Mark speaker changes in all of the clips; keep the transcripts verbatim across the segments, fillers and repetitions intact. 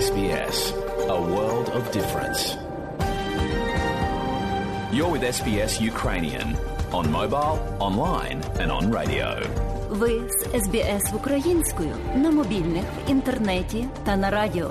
Speaker 1: Ес Бі Ес. A world of difference. You're with Ес Бі Ес Ukrainian on mobile, online and on radio.
Speaker 2: Ви з Ес Бі Ес українською на мобільних, в інтернеті та на радіо.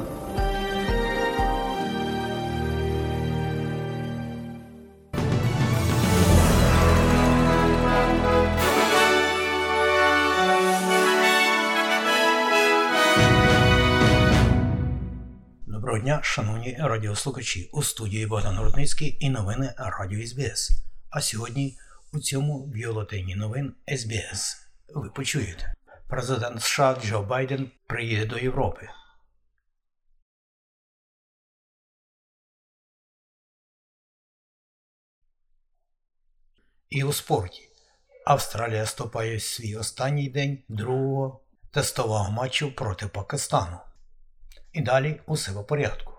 Speaker 3: Доброго дня, шановні радіослухачі. У студії Богдан Рудницький і новини Радіо Ес Бі Ес. А сьогодні у цьому бюлетені новин Ес Бі Ес ви почуєте. Президент США Джо Байден приїде до Європи. І у спорті. Австралія вступає в свій останній день другого тестового матчу проти Пакистану. І далі усе по порядку.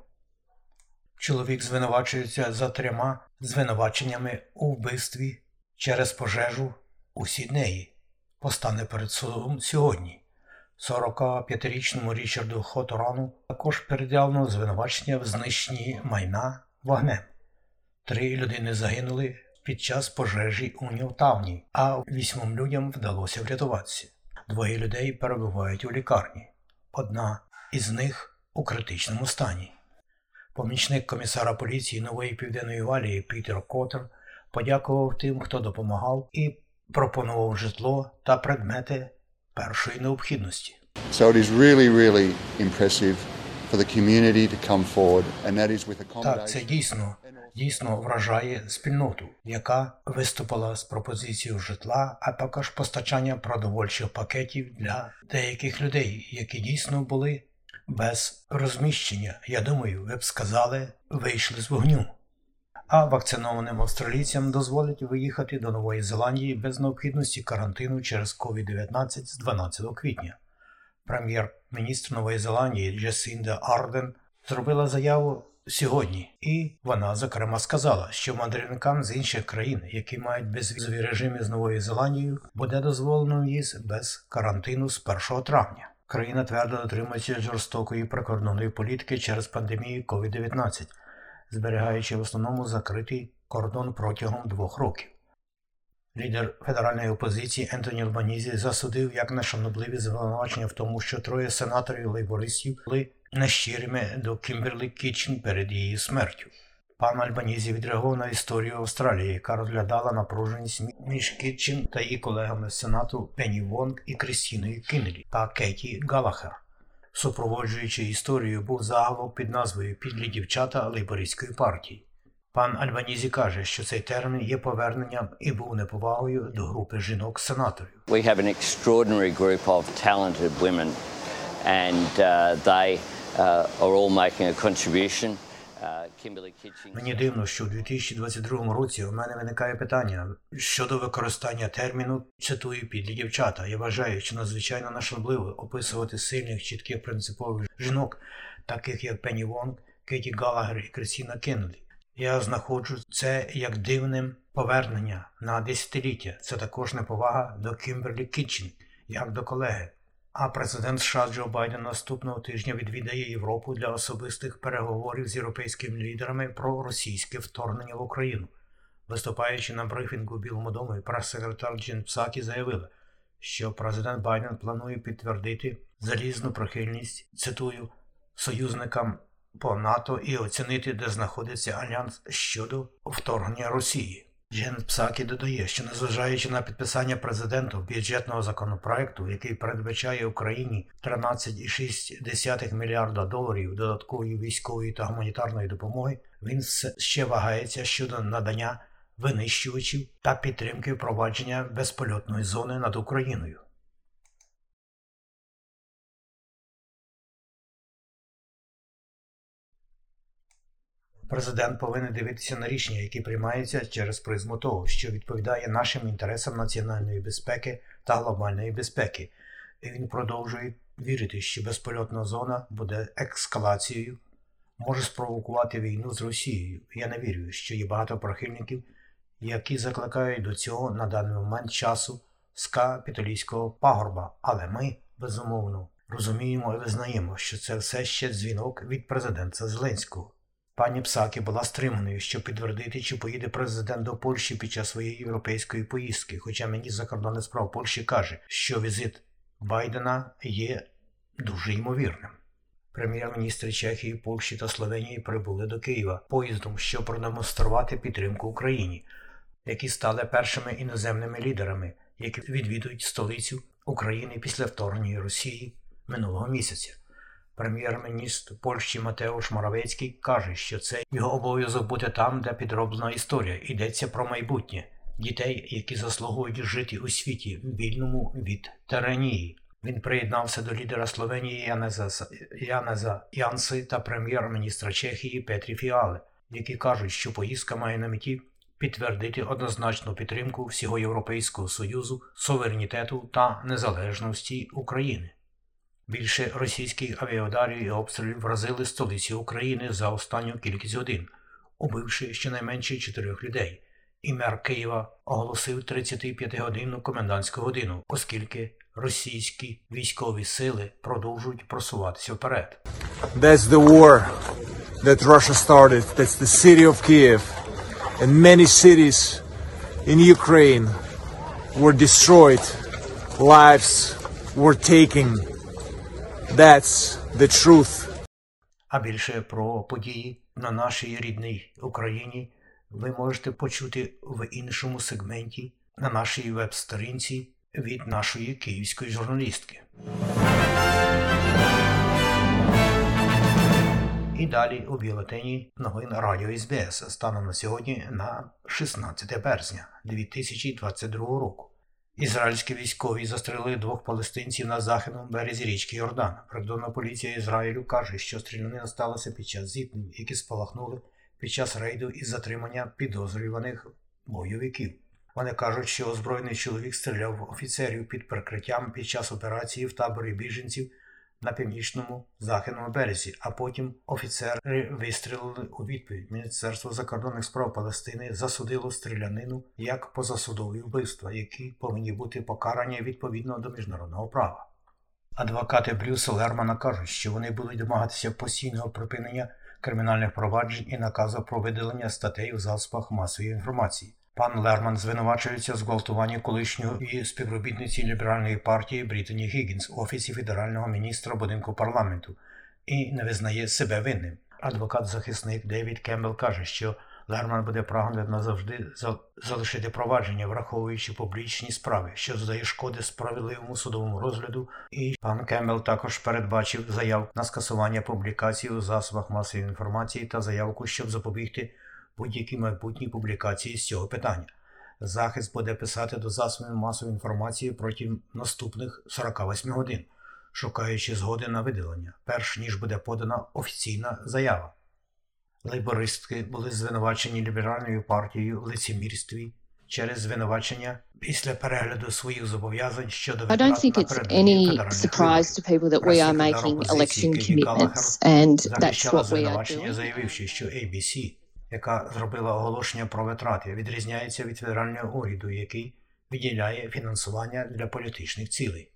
Speaker 3: Чоловік звинувачується за трьома звинуваченнями у вбивстві через пожежу у Сіднеї. Постане перед судом сьогодні. сорокап'ятирічному Річарду Хоторану також пред'явлено звинувачення в знищенні майна вогнем. Три людини загинули під час пожежі у Ньютауні, а вісьмом людям вдалося врятуватися. Двоє людей перебувають у лікарні. Одна із них у критичному стані. Помічник комісара поліції Нової Південної Валії Пітер Коттер подякував тим, хто допомагав, і пропонував житло та предмети першої необхідності.
Speaker 4: So it is really, really impressive for the community to come forward, and that is with accommodation.
Speaker 3: Так, це дійсно, дійсно вражає спільноту, яка виступила з пропозицією житла, а також постачання продовольчих пакетів для деяких людей, які дійсно були без розміщення. Я думаю, ви б сказали, вийшли з вогню. А вакцинованим австралійцям дозволять виїхати до Нової Зеландії без необхідності карантину через ковід дев'ятнадцять з дванадцятого квітня. Прем'єр-міністр Нової Зеландії Джасінда Арден зробила заяву сьогодні. І вона, зокрема, сказала, що мандрівникам з інших країн, які мають безвізові режими з Новою Зеландією, буде дозволено в'їзд без карантину з першого травня. Країна твердо дотримується жорстокої прикордонної політики через пандемію ковід дев'ятнадцять, зберігаючи в основному закритий кордон протягом двох років. Лідер федеральної опозиції Ентоні Альбанізі засудив як нешанобливі звинувачення в тому, що троє сенаторів-лейбористів були нещирими до Кімберлі Кітчен перед її смертю. Пан Альбанізі відреагував на історію Австралії, яка розглядала напруженість між Кітчен та її колегами з Сенату Пенні Вонг і Крістіною Кіннелі та Кеті Галлахер. Супроводжуючи історію був заголовок під назвою «Підлі дівчата лейбористської партії». Пан Альбанізі каже, що цей термін є поверненням і був неповагою до групи жінок-сенаторів.
Speaker 5: We have an extraordinary group of talented women and uh, they uh, are all making a contribution.
Speaker 3: Мені дивно, що у дві тисячі двадцять другому році у мене виникає питання щодо використання терміну, цитую, «підлі дівчата». Я вважаю, що надзвичайно нешанобливо описувати сильних, чітких, принципових жінок, таких як Пенні Вонг, Кеті Галлахер і Крістіна Кіннелі. Я знаходжу це як дивним повернення на десятиліття. Це також неповага до Кімберлі Кітчен, як до колеги. А президент США Джо Байден наступного тижня відвідає Європу для особистих переговорів з європейськими лідерами про російське вторгнення в Україну. Виступаючи на брифінгу в Білому домі, прес-секретар Джен Псакі заявила, що президент Байден планує підтвердити залізну прихильність, цитую, союзникам по НАТО і оцінити, де знаходиться альянс щодо вторгнення Росії. Джен Псакі додає, що незважаючи на підписання президентом бюджетного законопроекту, який передбачає Україні тринадцять цілих шість десятих мільярда доларів додаткової військової та гуманітарної допомоги, він ще вагається щодо надання винищувачів та підтримки впровадження безпольотної зони над Україною. Президент повинен дивитися на рішення, які приймаються через призму того, що відповідає нашим інтересам національної безпеки та глобальної безпеки. І він продовжує вірити, що безпольотна зона буде ескалацією, може спровокувати війну з Росією. Я не вірю, що є багато прихильників, які закликають до цього на даний момент часу з Капітолійського пагорба. Але ми, безумовно, Розуміємо і визнаємо, що це все ще дзвінок від президента Зеленського. Пані Псакі була стриманою, щоб підтвердити, чи поїде президент до Польщі під час своєї європейської поїздки, хоча міністр закордонних справ Польщі каже, що візит Байдена є дуже ймовірним. Прем'єр-міністри Чехії, Польщі та Словенії прибули до Києва поїздом, щоб продемонструвати підтримку Україні, які стали першими іноземними лідерами, які відвідують столицю України після вторгнення Росії минулого місяця. Прем'єр-міністр Польщі Матеуш Моравецький каже, що це його обов'язок бути там, де підроблена історія. Йдеться про майбутнє дітей, які заслуговують жити у світі, вільному від тиранії. Він приєднався до лідера Словенії Янеза, Янеза Янси та прем'єр-міністра Чехії Петрі Фіали, які кажуть, що поїздка має на меті підтвердити однозначну підтримку всього Європейського Союзу, суверенітету та незалежності України. Більше російських авіаударів і обстрілів вразили столицю України за останню кількість годин, убивши щонайменше чотирьох людей. І мер Києва оголосив тридцятип'ятигодинну комендантську годину, оскільки російські військові сили продовжують просуватися вперед.
Speaker 6: That's the war that Russia started. That's the city of Kiev. And many cities in Ukraine were destroyed. Lives were taken. That's the truth.
Speaker 3: А більше про події на нашій рідній Україні ви можете почути в іншому сегменті на нашій веб-сторінці від нашої київської журналістки. І далі у бюлетені новин Радіо ес бі ес станом на сьогодні на шістнадцяте березня дві тисячі двадцять другого року. Ізраїльські військові застрелили двох палестинців на західному березі річки Йордан. Прикордонна поліція Ізраїлю каже, що стрілянина сталася під час зіткнень, які спалахнули під час рейду із затримання підозрюваних бойовиків. Вони кажуть, що озброєний чоловік стріляв в офіцерів під прикриттям під час операції в таборі біженців на північному західному березі, а потім офіцери вистрілили у відповідь. Міністерство закордонних справ Палестини засудило стрілянину як позасудові вбивства, які повинні бути покарані відповідно до міжнародного права. Адвокати Брюса Лермана кажуть, що вони будуть домагатися постійного припинення кримінальних проваджень і наказу про видалення статей у засобах масової інформації. Пан Лерман звинувачується в зґвалтуванні колишньої співробітниці ліберальної партії Брітані Гіггінс у офісі федерального міністра будинку парламенту і не визнає себе винним. Адвокат-захисник Девід Кембл каже, що Лерман буде прагнути назавжди залишити провадження, враховуючи публічні справи, що здає шкоди справедливому судовому розгляду, і пан Кембл також передбачив заявку на скасування публікацій у засобах масової інформації та заявку, щоб запобігти будь-які майбутні публікації з цього питання. Захист буде писати до засобів масової інформації протягом наступних сорока восьми годин, шукаючи згоди на видалення, перш ніж буде подана офіційна заява. Лейбористки були звинувачені ліберальною партією в лицемірстві через звинувачення після перегляду своїх зобов'язань щодо
Speaker 7: I don't think it's any surprise to people that we are making election commitments, and that's what we are doing.
Speaker 3: Заявивши, що ей бі сі, яка зробила оголошення про витрати, відрізняється від федерального уряду, який виділяє фінансування для політичних цілей.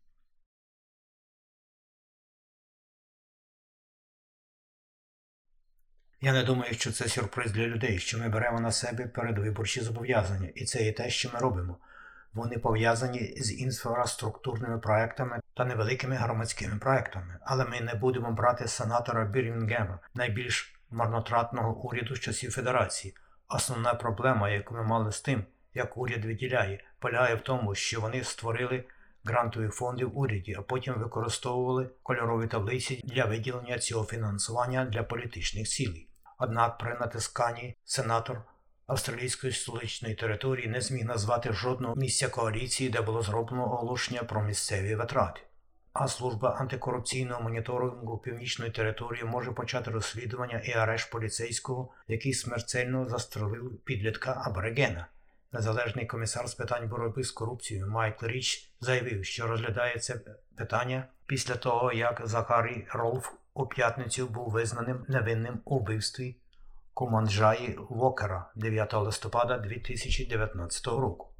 Speaker 3: Я не думаю, що це сюрприз для людей, що ми беремо на себе передвиборчі зобов'язання, і це є те, що ми робимо. Вони пов'язані з інфраструктурними проектами та невеликими громадськими проектами. Але ми не будемо брати сенатора Бірмінгема, найбільш марнотратного уряду з часів Федерації. Основна проблема, яку ми мали з тим, як уряд виділяє, полягає в тому, що вони створили грантові фонди в уряді, а потім використовували кольорові таблиці для виділення цього фінансування для політичних цілей. Однак при натисканні сенатор австралійської столичної території не зміг назвати жодного місця коаліції, де було зроблено оголошення про місцеві витрати. А служба антикорупційного моніторингу північної території може почати розслідування і арешт поліцейського, який смертельно застрелив підлітка аборигена. Незалежний комісар з питань боротьби з корупцією Майкл Річ заявив, що розглядає це питання після того, як Захарі Ролф у п'ятницю був визнаним невинним у вбивстві Куманджаї Вокера дев'ятого листопада дві тисячі дев'ятнадцятого року.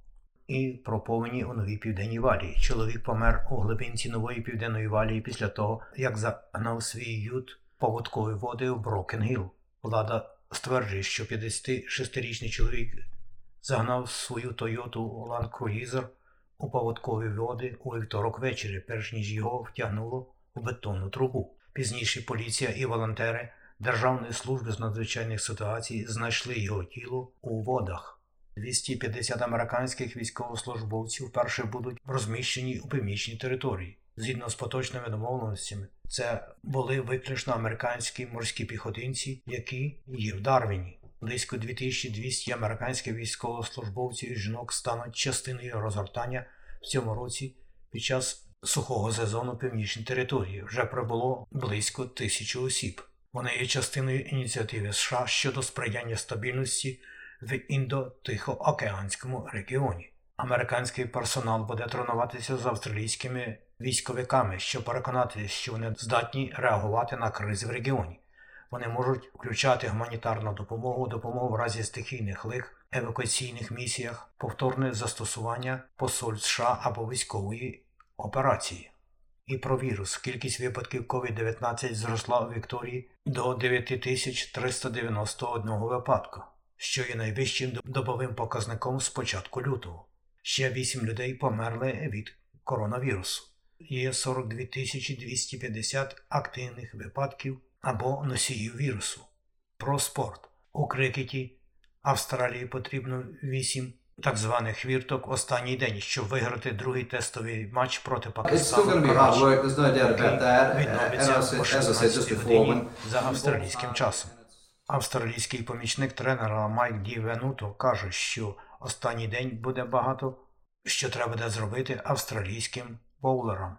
Speaker 3: і про повені у Новій Південній Валії. Чоловік помер у глибинці Нової Південної Валії після того, як загнав свій ют поводкові води у Брокен-Гілл. Влада стверджує, що п'ятдесятишестирічний чоловік загнав свою Тойоту Land Cruiser у поводкові води у вівторок ввечері, перш ніж його втягнуло у бетонну трубу. Пізніше поліція і волонтери Державної служби з надзвичайних ситуацій знайшли його тіло у водах. двісті п'ятдесят американських військовослужбовців вперше будуть розміщені у північній території. Згідно з поточними домовленостями, це були виключно американські морські піхотинці, які є в Дарвіні. Близько дві тисячі двісті американських військовослужбовців і жінок стануть частиною розгортання в цьому році під час сухого сезону північній території. Вже прибуло близько тисячі осіб. Вони є частиною ініціативи США щодо сприяння стабільності в Індо-Тихоокеанському регіоні. Американський персонал буде тренуватися з австралійськими військовиками, щоб переконатися, що вони здатні реагувати на кризи в регіоні. Вони можуть включати гуманітарну допомогу, допомогу в разі стихійних лих, евакуаційних місіях, повторне застосування посольств США або військової операції. І про вірус. Кількість випадків ковід дев'ятнадцять зросла у Вікторії до дев'ять тисяч триста дев'яносто один випадку, що є найвищим добовим показником з початку лютого. Ще вісім людей померли від коронавірусу. Є сорок дві тисячі двісті п'ятдесят активних випадків або носіїв вірусу. Про спорт. У крикеті Австралії потрібно вісім так званих хвірток останній день, щоб виграти другий тестовий матч проти Пакистану, який відновиться о шістнадцятій годині за австралійським часом. Австралійський помічник тренера Майк Ді Венуто каже, що останній день буде багато, що треба буде зробити австралійським боулерам.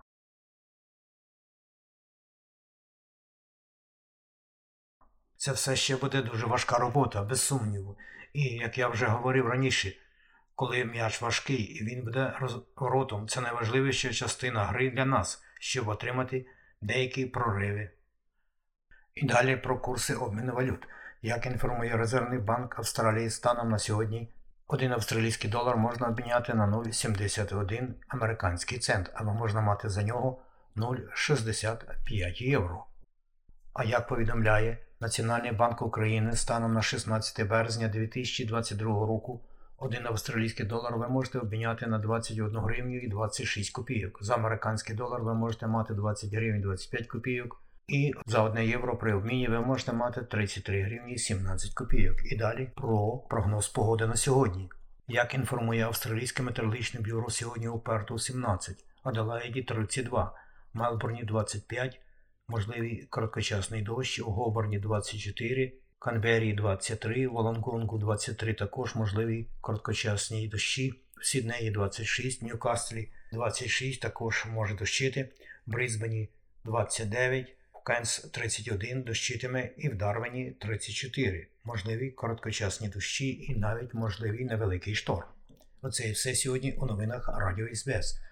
Speaker 3: Це все ще буде дуже важка робота, без сумніву. І, як я вже говорив раніше, коли м'яч важкий і він буде розворотом, це найважливіша частина гри для нас, щоб отримати деякі прориви. І далі про курси обміну валют. Як інформує Резервний банк Австралії, станом на сьогодні один австралійський долар можна обміняти на нуль цілих сімдесят один американський цент, або можна мати за нього нуль цілих шістдесят п'ять євро. А як повідомляє Національний банк України, станом на шістнадцяте березня дві тисячі двадцять другого року один австралійський долар ви можете обміняти на двадцять одну гривню і двадцять шість копійок. За американський долар ви можете мати двадцять гривень двадцять п'ять копійок. І за одне євро при обміні ви можете мати тридцять три гривні сімнадцять копійок. І далі про прогноз погоди на сьогодні. Як інформує Австралійське метеорологічне бюро, сьогодні у Перту сімнадцять, Аделаїді тридцять два, Мелбурні двадцять п'ять, можливий короткочасний дощ, у Гоборні двадцять чотири, Канбері двадцять три, Волонгонгу двадцять три, також можливі короткочасні дощі, в Сіднеї двадцять шість, Ньюкаслі двадцять шість, також може дощити, в Брисбені двадцять дев'ять, в Кенс тридцять один, дощитиме, і в Дарвіні тридцять чотири, можливі короткочасні дощі і навіть можливий невеликий шторм. Оце і все сьогодні у новинах Радіо ес бі ес.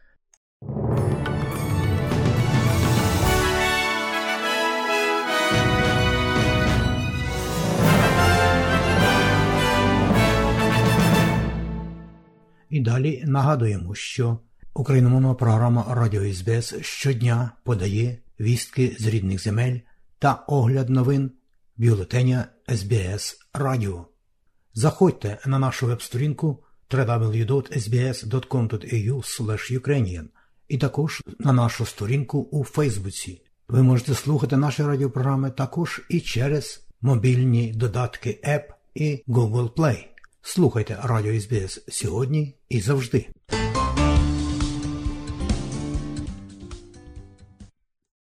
Speaker 3: І далі нагадуємо, що україномовна програма Радіо ес бі ес щодня подає вістки з рідних земель та огляд новин бюлетеня ес бі ес Радіо. Заходьте на нашу веб-сторінку дабл ю дабл ю дабл ю крапка ес бі ес крапка ком крапка ей ю слеш юкрейніан і також на нашу сторінку у Фейсбуці. Ви можете слухати наші радіопрограми також і через мобільні додатки App і Google Play. Слухайте Радіо ес бі ес сьогодні і завжди.